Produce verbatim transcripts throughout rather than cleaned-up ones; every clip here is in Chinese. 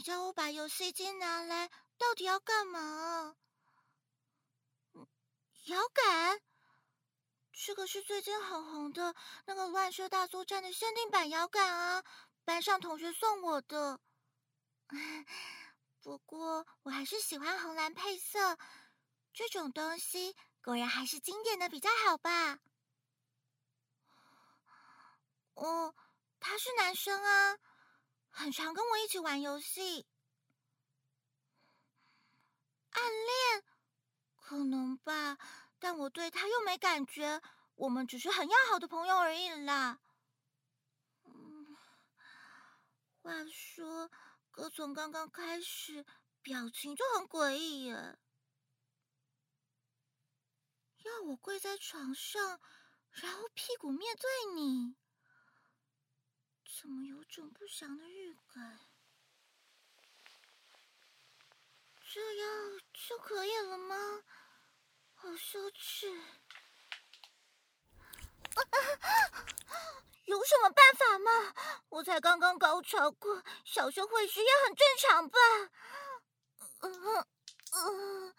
你叫我把游戏机拿来，到底要干嘛？摇杆？这个是最近很红的那个乱射大作战的限定版摇杆啊，班上同学送我的。不过我还是喜欢红蓝配色，这种东西果然还是经典的比较好吧。哦，他是男生啊，很常跟我一起玩游戏。暗恋？可能吧，但我对他又没感觉，我们只是很要好的朋友而已啦。嗯，话说，哥从刚刚开始，表情就很诡异耶。要我跪在床上，然后屁股面对你，怎么有种不祥的预感？这样就可以了吗？好羞耻！有什么办法吗？我才刚刚高潮过，小声会时也很正常吧？嗯嗯，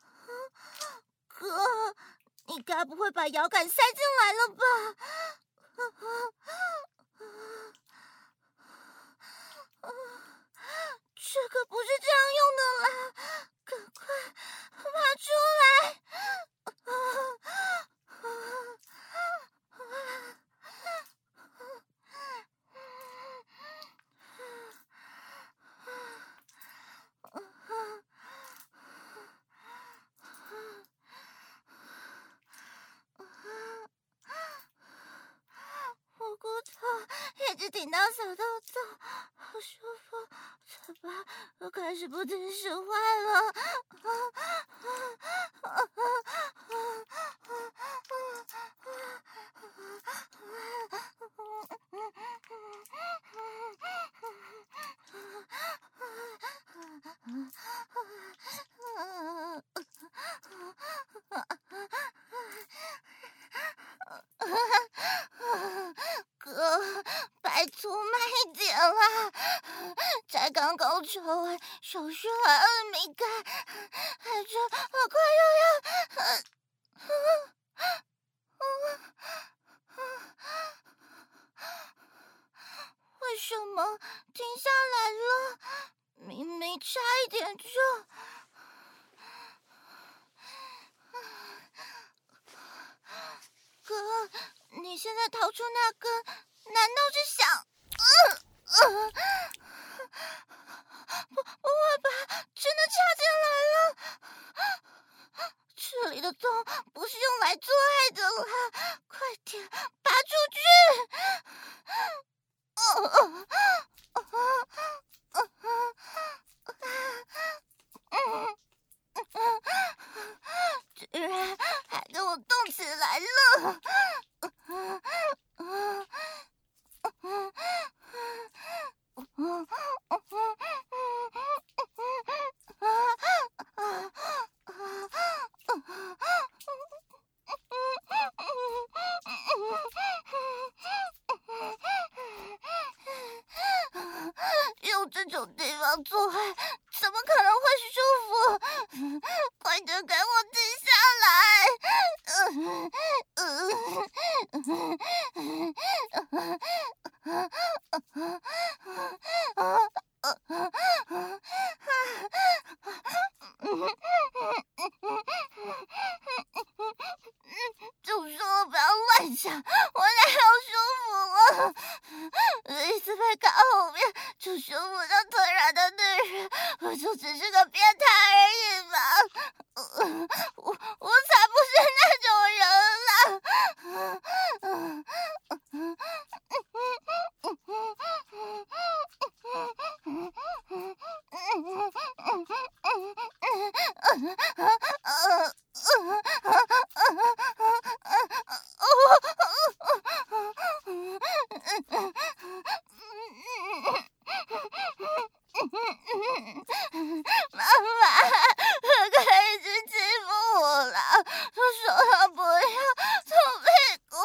哥，你该不会把摇杆塞进来了吧？这个不是这样用的啦，赶快拔出来！我骨头一直顶到小豆豆，好舒服，嘴巴又开始不听使唤了。哥，拜托慢一点啦！才刚高潮完，手术还很敏感，还这好快又要……为什么停下来了？明明差一点就……哥，你现在掏出那根，难道是想……呃呃、不，不会吧？真的插进来了？这里的洞不是用来做爱的啦！快点拔出去！呃呃呃呃呃居然还给我动起来了！用这种地方做爱，怎么可能会舒服？快点给我停下来！就说不要乱想，我哪有舒服了？一次被靠后面就舒服到腿软的女人，我就只是个变态而已嘛！我我才不是那种人啦！妈妈，哥一直欺负我啦，他说他不要捅屁股。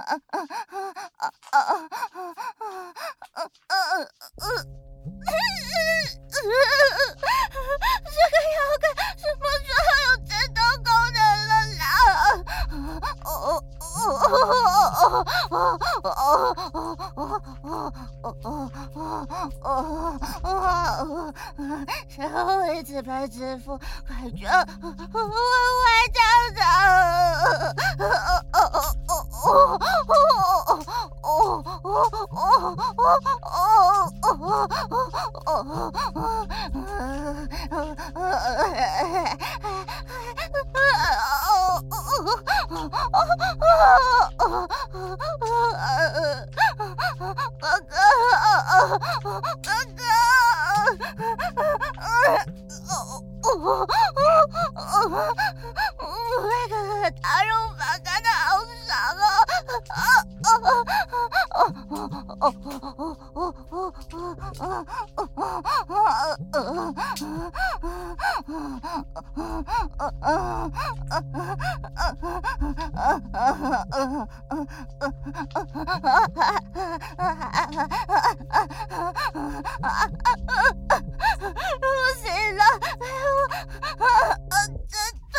这个摇杆什么时候有震动功能了啦？哦哦哦哦哦然后一直被支付，感觉我会这样的。哥哥，哥哥。那个打入房干的好爽不行了，我真痛！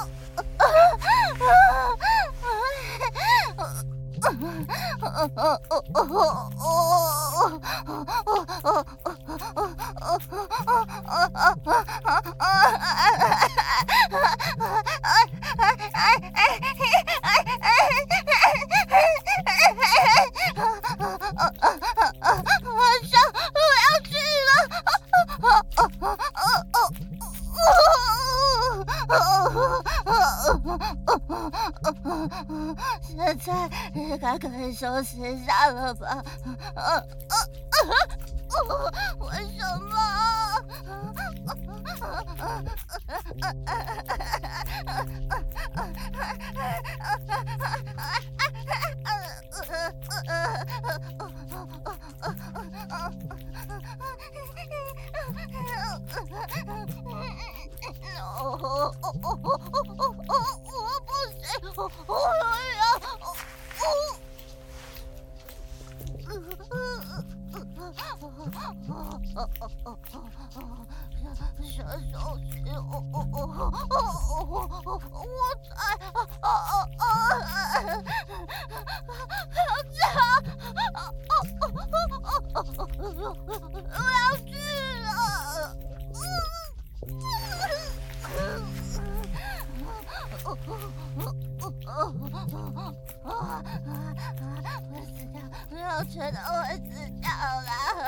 晚上我要去了。现在应该可以休息一下了吧？为什么？我不行，我要。什什手机？我我我我我才啊啊啊！这我要去了。会死掉，没有觉得会死掉了。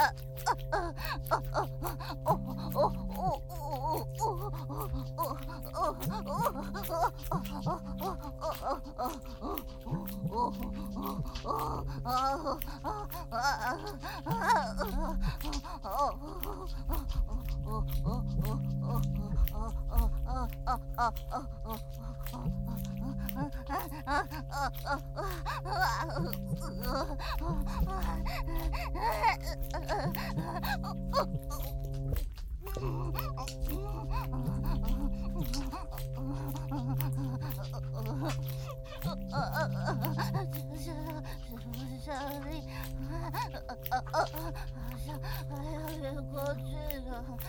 这里好像还要越过去了。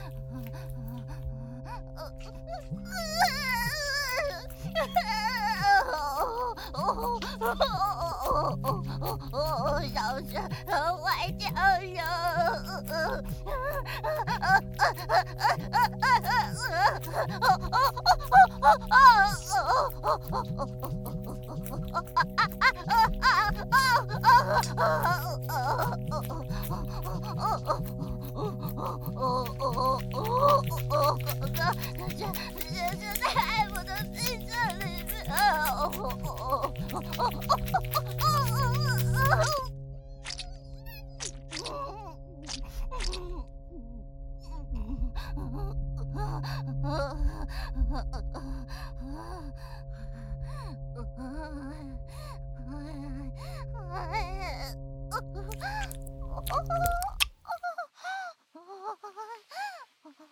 小学坏掉了。这这这在爱我的汽车里面。哦。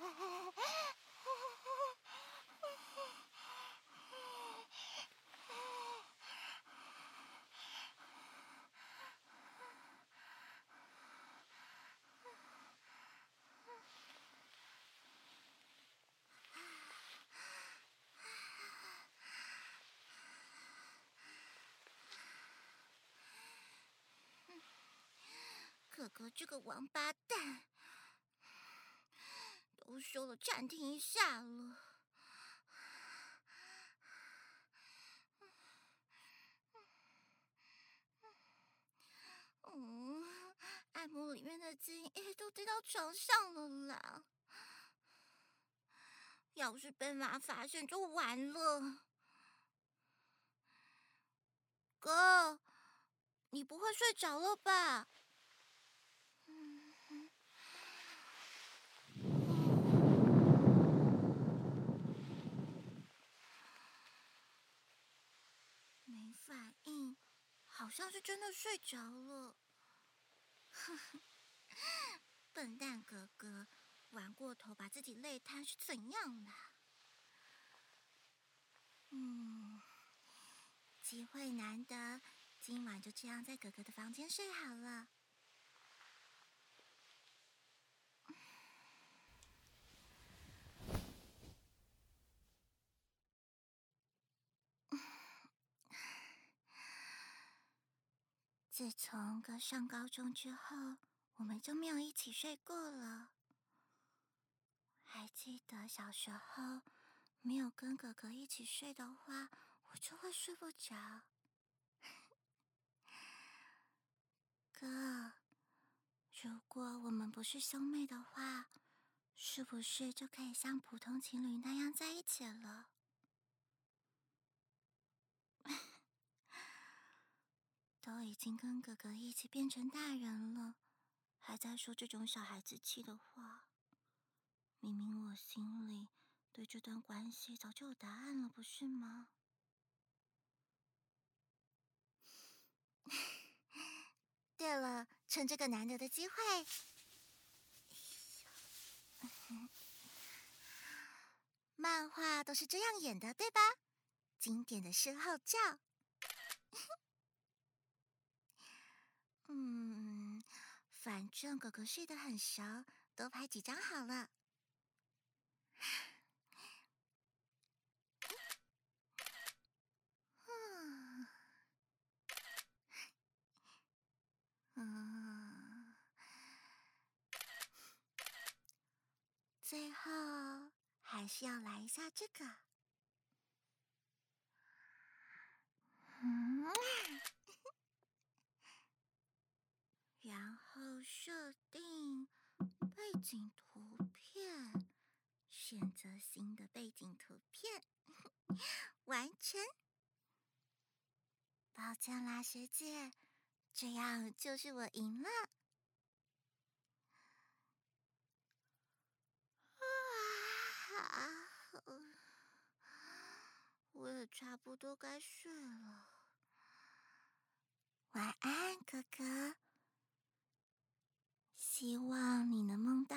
哥这个王八蛋，都说了暂停一下了。嗯，按摩里面的精液都滴到床上了啦。要是被妈发现就完了。哥，你不会睡着了吧？没反应，好像是真的睡着了。笨蛋哥哥，玩过头把自己累瘫是怎样的？嗯，机会难得，今晚就这样在哥哥的房间睡好了。自从哥上高中之后，我们就没有一起睡过了。还记得小时候，没有跟哥哥一起睡的话，我就会睡不着。哥，如果我们不是兄妹的话，是不是就可以像普通情侣那样在一起了？都已经跟哥哥一起变成大人了，还在说这种小孩子气的话。明明我心里对这段关系早就有答案了，不是吗？对了，趁这个难得的机会，漫画都是这样演的，对吧？经典的事后照。嗯，反正哥哥睡得很熟，多拍几张好了。嗯，最后还是要来一下这个。嗯，然后设定背景图片，选择新的背景图片，完成。抱歉啦，学姐，这样就是我赢了。啊，我也差不多该睡了。晚安，哥哥。希望你能梦到